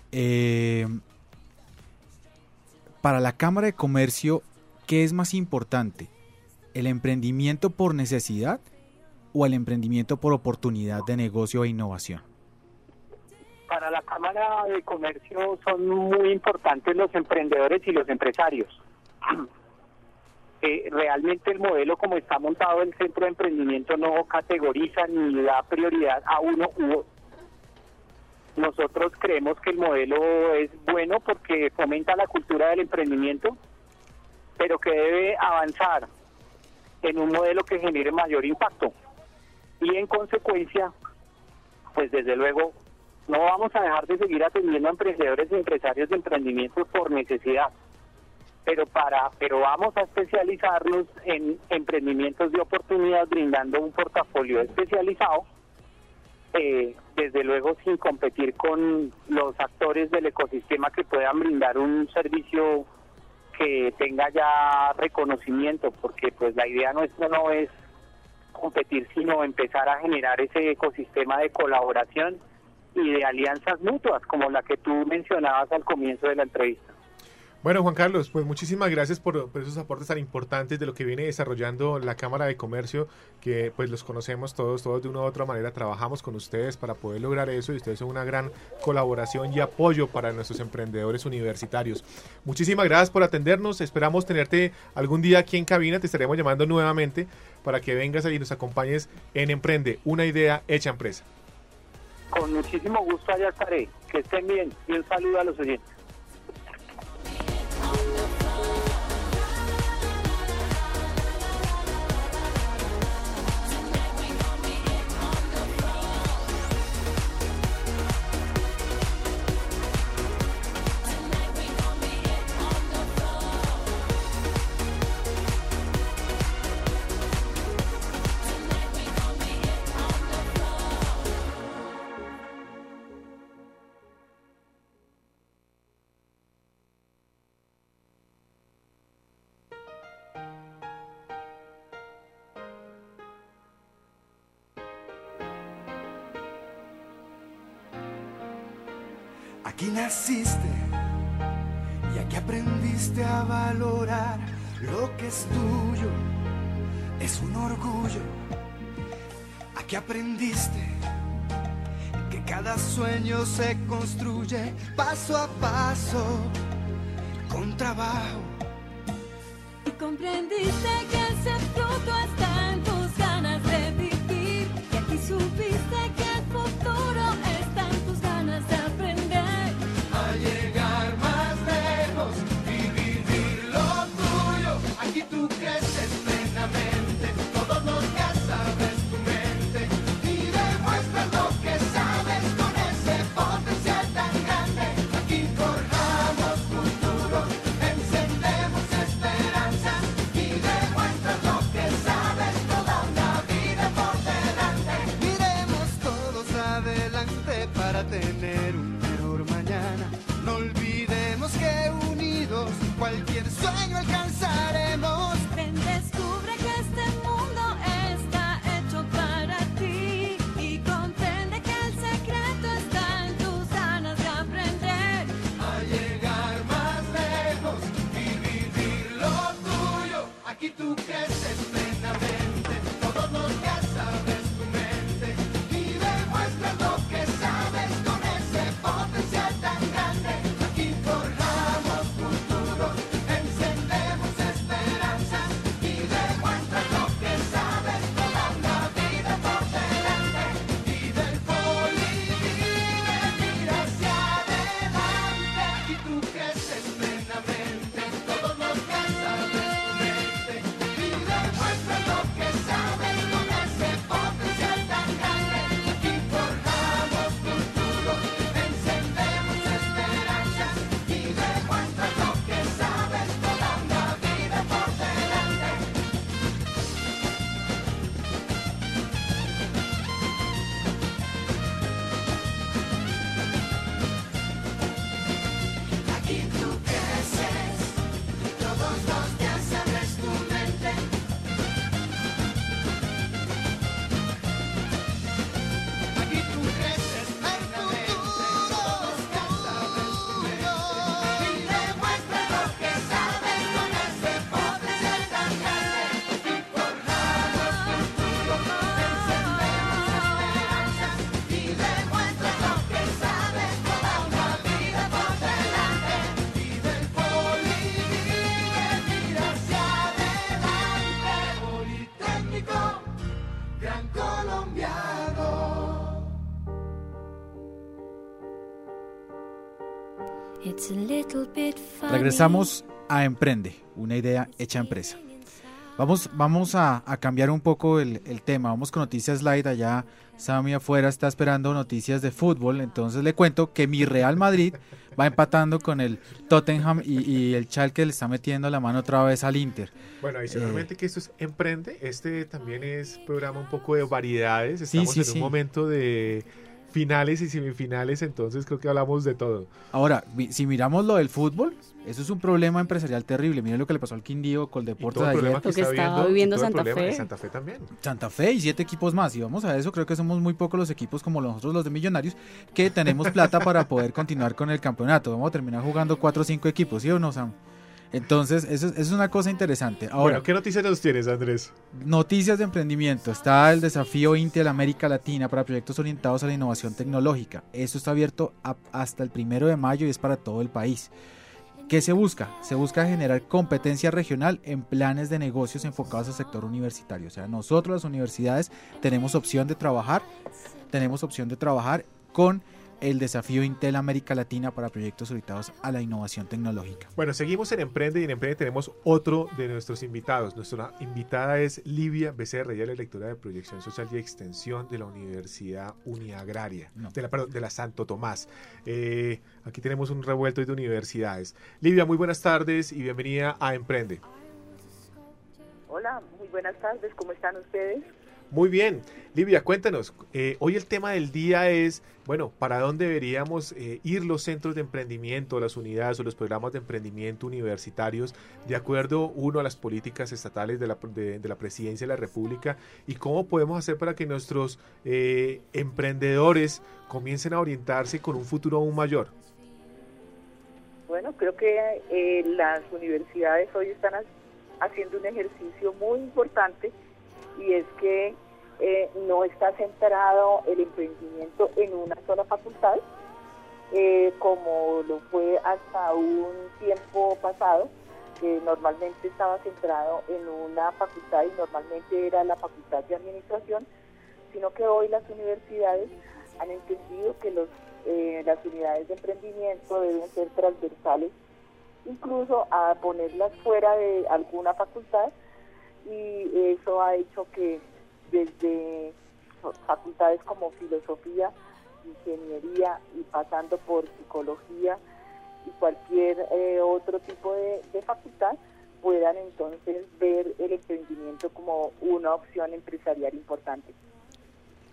Para la Cámara de Comercio, ¿qué es más importante? ¿El emprendimiento por necesidad o el emprendimiento por oportunidad de negocio e innovación? Para la Cámara de Comercio son muy importantes los emprendedores y los empresarios. Realmente el modelo como está montado el Centro de Emprendimiento no categoriza ni da prioridad a uno u otro. Nosotros creemos que el modelo es bueno porque fomenta la cultura del emprendimiento, pero que debe avanzar en un modelo que genere mayor impacto. Y en consecuencia, pues desde luego, no vamos a dejar de seguir atendiendo a emprendedores y empresarios de emprendimiento por necesidad, pero vamos a especializarnos en emprendimientos de oportunidad, brindando un portafolio especializado, desde luego sin competir con los actores del ecosistema que puedan brindar un servicio que tenga ya reconocimiento, porque pues la idea nuestra no es competir, sino empezar a generar ese ecosistema de colaboración y de alianzas mutuas, como la que tú mencionabas al comienzo de la entrevista. Bueno, Juan Carlos, pues muchísimas gracias por esos aportes tan importantes de lo que viene desarrollando la Cámara de Comercio, que pues los conocemos todos de una u otra manera, trabajamos con ustedes para poder lograr eso y ustedes son una gran colaboración y apoyo para nuestros emprendedores universitarios. Muchísimas gracias por atendernos, esperamos tenerte algún día aquí en cabina, te estaremos llamando nuevamente para que vengas y nos acompañes en Emprende, una idea hecha empresa. Con muchísimo gusto allá estaré, que estén bien y un saludo a los oyentes. Aquí naciste y aquí aprendiste a valorar lo que es tuyo, es un orgullo. Aquí aprendiste que cada sueño se construye paso a paso, con trabajo. Y comprendiste que ese fruto está en tus ganas de vivir, y aquí supiste que el futuro está en tus ganas de aprender. Llegar más lejos y vivir lo tuyo. Aquí tú creces plenamente, todo lo que sabes tu mente y demuestras lo que tener un mejor mañana. No olvidemos que unidos cualquier sueño alcanzaremos. Ven, descubre que este mundo está hecho para ti y comprende que el secreto está en tus ganas de aprender A llegar más lejos y vivir lo tuyo. Aquí tú creces plenamente, todos los días sabes tu mente y demuestras lo que sabes con ese potencial tan grande. Aquí forjamos futuros, encendemos esperanzas y demuestras lo que sabes, toda una vida por delante. Vive el poli, mira hacia adelante. Aquí tú creces plenamente, todos los días sabes tu mente y demuestras lo que sabes con ese potencial tan grande. Aquí forjamos futuros, encendemos esperanzas y demuestras lo que sabes, toda una vida por delante. Aquí tú creces, todos los días abres tu mente. Aquí tú creces plenamente, todos los días abres tu mente y demuestras lo que sabes con ese potencial tan grande. Aquí forjamos futuros, encendemos esperanzas y demuestras lo que sabes, toda una vida por delante. Vive el poli, mira hacia adelante. Politécnico, gran colombiano. It's a little bit funny. Regresamos a Emprende, una idea hecha empresa. Vamos a cambiar un poco el tema. Vamos con noticias light. Allá Sammy afuera está esperando noticias de fútbol. Entonces le cuento que mi Real Madrid va empatando con el Tottenham y el Schalke le está metiendo la mano otra vez al Inter. Bueno, adicionalmente que esto es Emprende, este también es programa un poco de variedades. Estamos sí, en sí. un momento de finales y semifinales, entonces creo que hablamos de todo. Ahora, si miramos lo del fútbol, eso es un problema empresarial terrible. Miren lo que le pasó al Quindío con el Y Deportes todo el ayer. problema Lo que está estaba viviendo viviendo y todo el Santa problema de Fe. Santa Fe también. Santa Fe y 7 equipos más. Y vamos a eso, creo que somos muy pocos los equipos como nosotros los de Millonarios que tenemos plata para poder continuar con el campeonato. Vamos a terminar jugando 4 o 5 equipos, ¿sí o no, Sam? Entonces, eso es una cosa interesante. Ahora, Bueno, ¿qué noticias nos tienes, Andrés? noticias de emprendimiento. Está el desafío Intel América Latina para proyectos orientados a la innovación tecnológica. Esto está abierto hasta el 1 de mayo y es para todo el país. ¿Qué se busca? Se busca generar competencia regional en planes de negocios enfocados al sector universitario. O sea, nosotros las universidades tenemos opción de trabajar con el desafío Intel América Latina para proyectos orientados a la innovación tecnológica. Bueno, seguimos en Emprende y en Emprende tenemos otro de nuestros invitados. Nuestra invitada es Livia Becerra, ella es la lectora de Proyección Social y Extensión de la Universidad Uniagraria, No. de la Santo Tomás. Aquí tenemos un revuelto de universidades. Livia, muy buenas tardes y bienvenida a Emprende. Hola, muy buenas tardes, ¿cómo están ustedes? Muy bien, Livia, cuéntanos, hoy el tema del día es, bueno, ¿para dónde deberíamos ir los centros de emprendimiento, las unidades o los programas de emprendimiento universitarios de acuerdo, uno, a las políticas estatales de la Presidencia de la República y cómo podemos hacer para que nuestros emprendedores comiencen a orientarse con un futuro aún mayor? Bueno, creo que las universidades hoy están haciendo un ejercicio muy importante y es que no está centrado el emprendimiento en una sola facultad, como lo fue hasta un tiempo pasado, que normalmente estaba centrado en una facultad y normalmente era la facultad de administración, sino que hoy las universidades han entendido que las unidades de emprendimiento deben ser transversales, incluso a ponerlas fuera de alguna facultad, y eso ha hecho que desde facultades como filosofía, ingeniería y pasando por psicología y cualquier otro tipo de facultad puedan entonces ver el emprendimiento como una opción empresarial importante.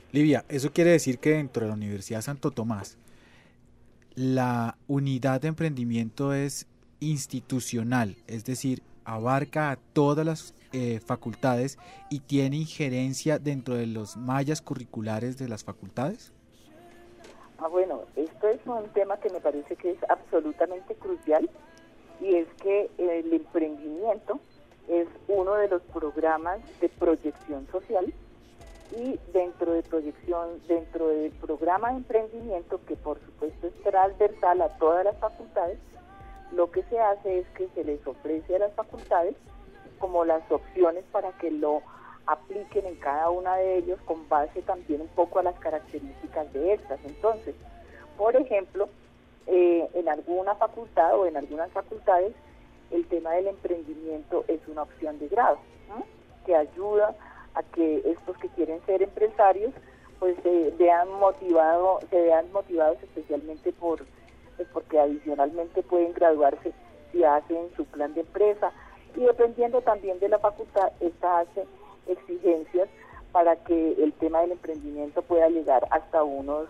Livia, eso quiere decir que dentro de la Universidad Santo Tomás, la unidad de emprendimiento es institucional, es decir, abarca a todas las facultades y tiene injerencia dentro de los mallas curriculares de las facultades. Bueno, esto es un tema que me parece que es absolutamente crucial, y es que el emprendimiento es uno de los programas de proyección social, y dentro del programa de emprendimiento, que por supuesto es transversal a todas las facultades, lo que se hace es que se les ofrece a las facultades como las opciones para que lo apliquen en cada una de ellos, con base también un poco a las características de estas. Entonces, por ejemplo, en alguna facultad o en algunas facultades, el tema del emprendimiento es una opción de grado, ¿no?, que ayuda a que estos que quieren ser empresarios pues se vean motivados especialmente porque adicionalmente pueden graduarse si hacen su plan de empresa, y dependiendo también de la facultad, esta hace exigencias para que el tema del emprendimiento pueda llegar hasta unos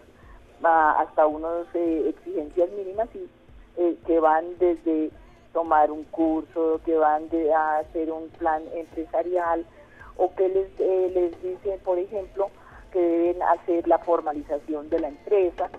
exigencias mínimas, y que van desde tomar un curso, que van a hacer un plan empresarial, o que les dicen, por ejemplo, que deben hacer la formalización de la empresa.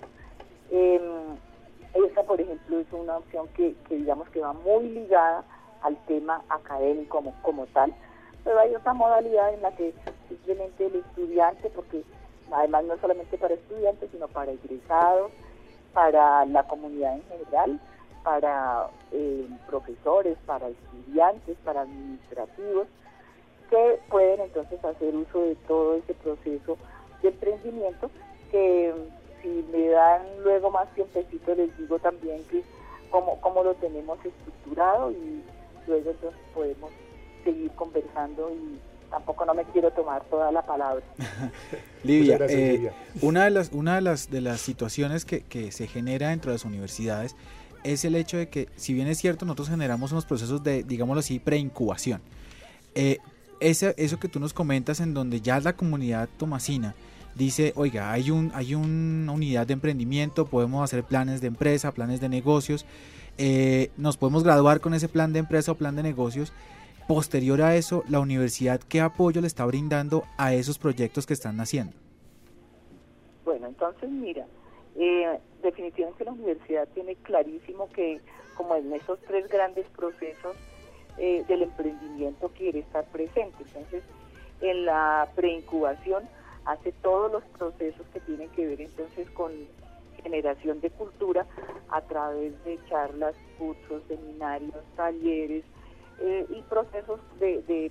Esa, por ejemplo, es una opción que digamos que va muy ligada al tema académico como tal, pero hay otra modalidad en la que simplemente el estudiante, porque además no solamente para estudiantes, sino para egresados, para la comunidad en general, para profesores, para estudiantes, para administrativos, que pueden entonces hacer uso de todo ese proceso de emprendimiento, que si me dan luego más tiempecito les digo también que cómo lo tenemos estructurado, y luego entonces podemos seguir conversando, y tampoco no me quiero tomar toda la palabra. Livia, Livia, una de las situaciones que se genera dentro de las universidades es el hecho de que, si bien es cierto, nosotros generamos unos procesos de, digámoslo así, preincubación. Eso que tú nos comentas, en donde ya la comunidad tomasina dice, oiga, hay una unidad de emprendimiento, podemos hacer planes de empresa, planes de negocios, nos podemos graduar con ese plan de empresa o plan de negocios. Posterior a eso, la universidad, ¿qué apoyo le está brindando a esos proyectos que están naciendo? Bueno, entonces mira, definitivamente la universidad tiene clarísimo que, como en esos tres grandes procesos del emprendimiento, quiere estar presente. Entonces, en la preincubación hace todos los procesos que tienen que ver entonces con generación de cultura a través de charlas, cursos, seminarios, talleres, y procesos de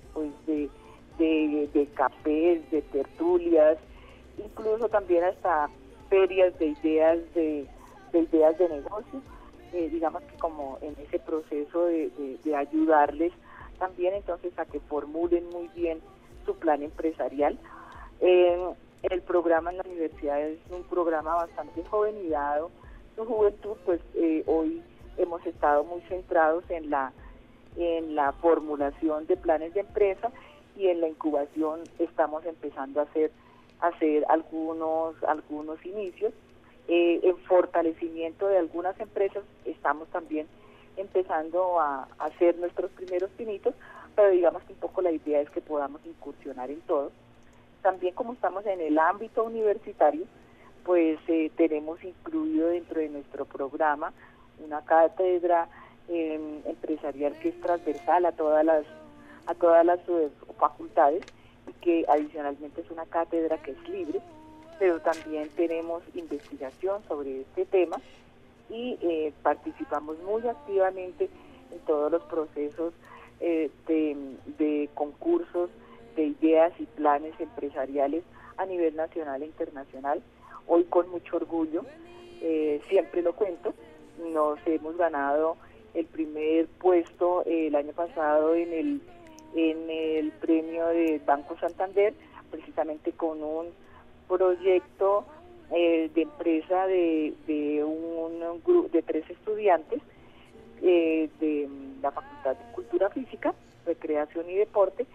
cafés, de tertulias, incluso también hasta ferias de ideas de negocio, digamos que como en ese proceso de ayudarles también entonces a que formulen muy bien su plan empresarial. El programa en la universidad es un programa bastante joven y dado su juventud, pues hoy hemos estado muy centrados en la formulación de planes de empresa, y en la incubación estamos empezando a hacer algunos inicios. En fortalecimiento de algunas empresas estamos también empezando a hacer nuestros primeros pinitos, pero digamos que un poco la idea es que podamos incursionar en todo. También, como estamos en el ámbito universitario, pues tenemos incluido dentro de nuestro programa una cátedra empresarial que es transversal a todas las facultades, y que adicionalmente es una cátedra que es libre, pero también tenemos investigación sobre este tema, y participamos muy activamente en todos los procesos de concursos de ideas y planes empresariales a nivel nacional e internacional. Hoy, con mucho orgullo, siempre lo cuento, nos hemos ganado el primer puesto el año pasado en el premio de Banco Santander, precisamente con un proyecto de empresa de un grupo de 3 estudiantes de la Facultad de Cultura Física, Recreación y Deporte,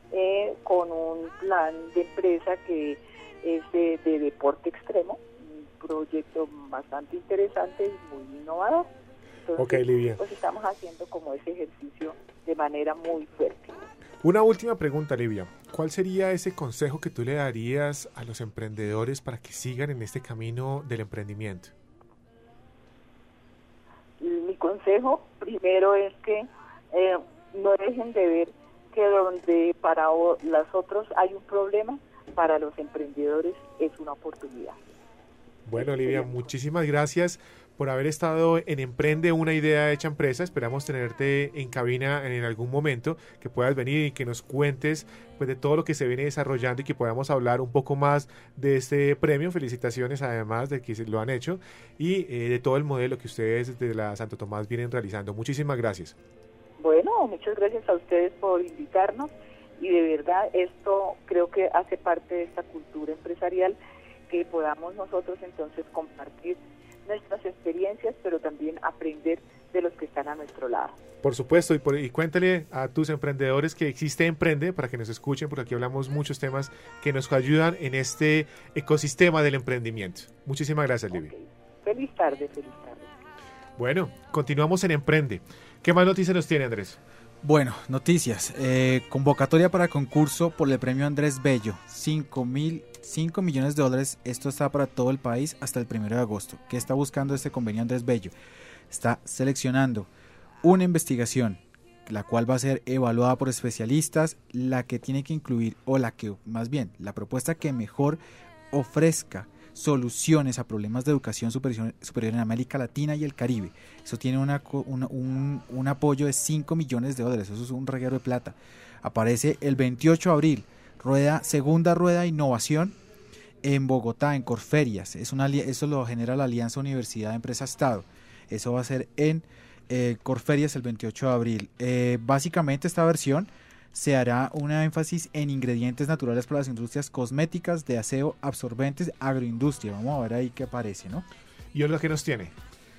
con un plan de empresa que es de deporte extremo, un proyecto bastante interesante y muy innovador. Entonces, Ok, Livia. pues estamos haciendo como ese ejercicio de manera muy fuerte. Una última pregunta, Livia. ¿Cuál sería ese consejo que tú le darías a los emprendedores para que sigan en este camino del emprendimiento? Mi consejo primero es que no dejen de ver que donde para los otros hay un problema, para los emprendedores es una oportunidad. Bueno, Livia, muchísimas gracias por haber estado en Emprende, una idea hecha empresa. Esperamos tenerte en cabina en algún momento, que puedas venir y que nos cuentes pues de todo lo que se viene desarrollando y que podamos hablar un poco más de este premio. Felicitaciones además de que lo han hecho y de todo el modelo que ustedes desde la Santo Tomás vienen realizando. Muchísimas gracias. Bueno, muchas gracias a ustedes por invitarnos y de verdad esto creo que hace parte de esta cultura empresarial, que podamos nosotros entonces compartir nuestras experiencias, pero también aprender de los que están a nuestro lado. Por supuesto, y cuéntale a tus emprendedores que existe Emprende para que nos escuchen, porque aquí hablamos muchos temas que nos ayudan en este ecosistema del emprendimiento. Muchísimas gracias, Livia. Okay. Feliz tarde, feliz tarde. Bueno, continuamos en Emprende. ¿Qué más noticias nos tiene, Andrés? Bueno, noticias. Convocatoria para concurso por el premio Andrés Bello. 5 millones de dólares. Esto está para todo el país hasta el 1 de agosto. ¿Qué está buscando este convenio Andrés Bello? Está seleccionando una investigación, la cual va a ser evaluada por especialistas, la que tiene que incluir, o la que, más bien, la propuesta que mejor ofrezca soluciones a problemas de educación superior en América Latina y el Caribe. Eso tiene un apoyo de 5 millones de dólares. Eso es un reguero de plata. Aparece el 28 de abril, segunda rueda de innovación en Bogotá, en Corferias. Eso lo genera la Alianza Universidad Empresa Estado. Eso va a ser en Corferias el 28 de abril. Básicamente esta versión se hará una énfasis en ingredientes naturales para las industrias cosméticas, de aseo, absorbentes, agroindustria. Vamos a ver ahí qué aparece, ¿no? ¿Y hoy lo que nos tiene?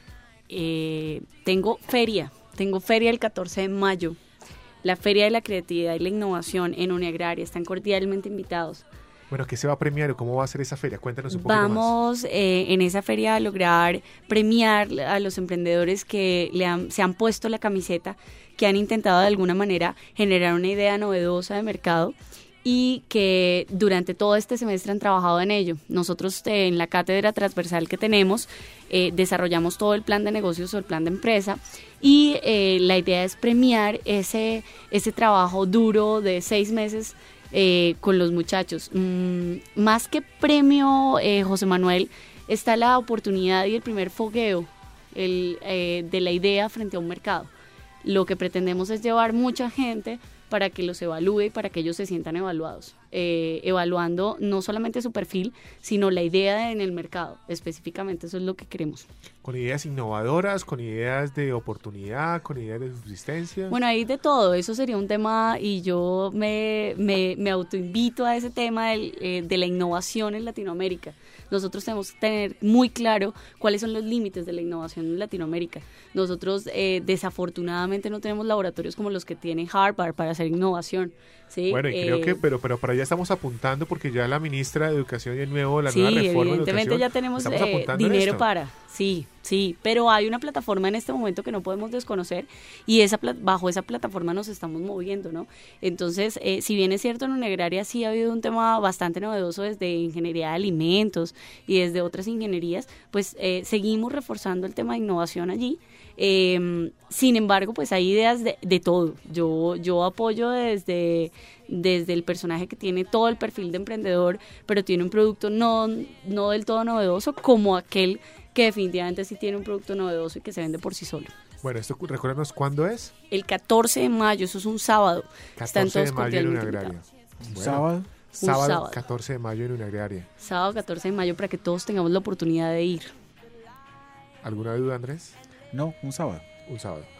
Tengo feria el 14 de mayo. La Feria de la Creatividad y la Innovación en Uniagraria. Están cordialmente invitados. Bueno, ¿qué se va a premiar o cómo va a ser esa feria? Cuéntanos un poquito más. Vamos en esa feria a lograr premiar a los emprendedores que se han puesto la camiseta, que han intentado de alguna manera generar una idea novedosa de mercado y que durante todo este semestre han trabajado en ello. Nosotros en la cátedra transversal que tenemos desarrollamos todo el plan de negocios o el plan de empresa y la idea es premiar ese trabajo duro de 6 meses con los muchachos. Más que premio, José Manuel, está la oportunidad y el primer fogueo de la idea frente a un mercado. Lo que pretendemos es llevar mucha gente para que los evalúe y para que ellos se sientan evaluados, evaluando no solamente su perfil, sino la idea en el mercado. Específicamente eso es lo que queremos. ¿Con ideas innovadoras, con ideas de oportunidad, con ideas de subsistencia? Bueno, hay de todo, eso sería un tema y yo me autoinvito a ese tema de la innovación en Latinoamérica. Nosotros tenemos que tener muy claro cuáles son los límites de la innovación en Latinoamérica. Nosotros desafortunadamente no tenemos laboratorios como los que tiene Harvard para hacer innovación. ¿Sí? Bueno, y creo que, pero para allá estamos apuntando porque ya la ministra de Educación y el nueva reforma de educación. Sí, evidentemente ya tenemos dinero para, sí, pero hay una plataforma en este momento que no podemos desconocer y bajo esa plataforma nos estamos moviendo, ¿no? Entonces, si bien es cierto, en Uniagraria sí ha habido un tema bastante novedoso desde ingeniería de alimentos y desde otras ingenierías, pues seguimos reforzando el tema de innovación allí. Sin embargo, pues hay ideas de todo. Yo apoyo desde el personaje que tiene todo el perfil de emprendedor, pero tiene un producto no del todo novedoso, como aquel que definitivamente sí tiene un producto novedoso y que se vende por sí solo. Bueno, esto recuérdanos cuándo es. El 14 de mayo, eso es un sábado. 14 de mayo en Uniagraria. Sábado. Sábado 14 de mayo en Uniagraria. Sábado 14 de mayo para que todos tengamos la oportunidad de ir. ¿Alguna duda, Andrés? No, un sábado. Un sábado.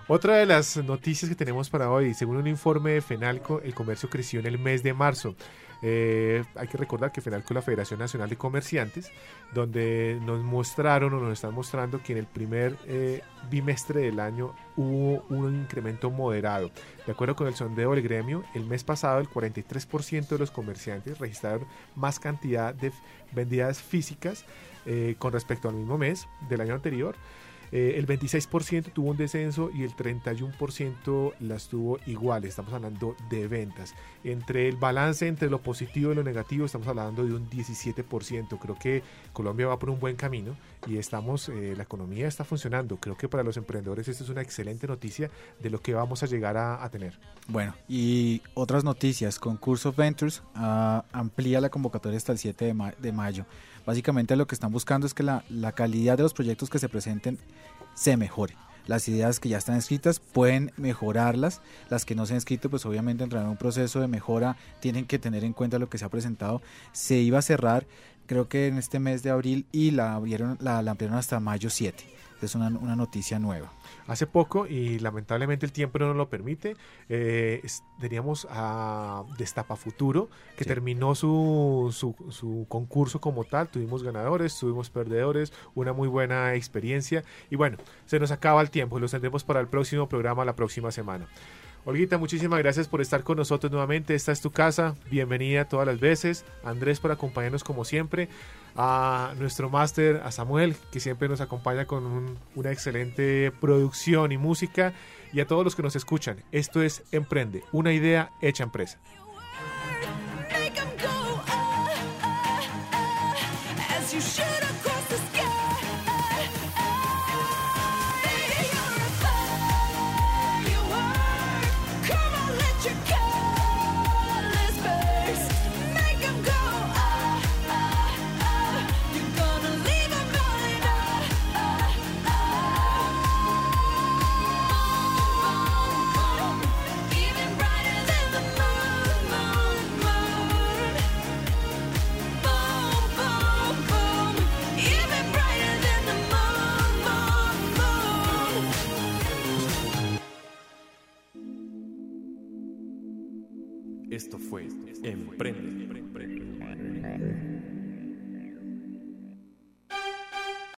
Otra de las noticias que tenemos para hoy, según un informe de FENALCO, el comercio creció en el mes de marzo. Hay que recordar que FENALCO es la Federación Nacional de Comerciantes, donde nos mostraron o nos están mostrando que en el primer bimestre del año hubo un incremento moderado. De acuerdo con el sondeo del gremio, el mes pasado el 43% de los comerciantes registraron más cantidad de vendidas físicas con respecto al mismo mes del año anterior. El 26% tuvo un descenso y el 31% las tuvo iguales. Estamos hablando de ventas. Entre el balance entre lo positivo y lo negativo estamos hablando de un 17%. Creo que Colombia va por un buen camino y la economía está funcionando. Creo que para los emprendedores esto es una excelente noticia de lo que vamos a llegar a tener. Bueno, y otras noticias. Concurso Ventures amplía la convocatoria hasta el 7 de mayo. Básicamente lo que están buscando es que la calidad de los proyectos que se presenten se mejore. Las ideas que ya están escritas pueden mejorarlas, las que no se han escrito pues obviamente entrarán en un proceso de mejora, tienen que tener en cuenta lo que se ha presentado. Se iba a cerrar creo que en este mes de abril y la ampliaron hasta mayo 7. Es una noticia nueva. Hace poco, y lamentablemente el tiempo no nos lo permite, teníamos a Destapa Futuro, que terminó su concurso como tal. Tuvimos ganadores, tuvimos perdedores, una muy buena experiencia. Y bueno, se nos acaba el tiempo, los tendremos para el próximo programa la próxima semana. Olguita, muchísimas gracias por estar con nosotros nuevamente. Esta es tu casa, bienvenida todas las veces. Andrés, por acompañarnos como siempre. A nuestro máster, a Samuel, que siempre nos acompaña con una excelente producción y música. Y a todos los que nos escuchan, esto es Emprende, una idea hecha empresa. Esto fue Emprende.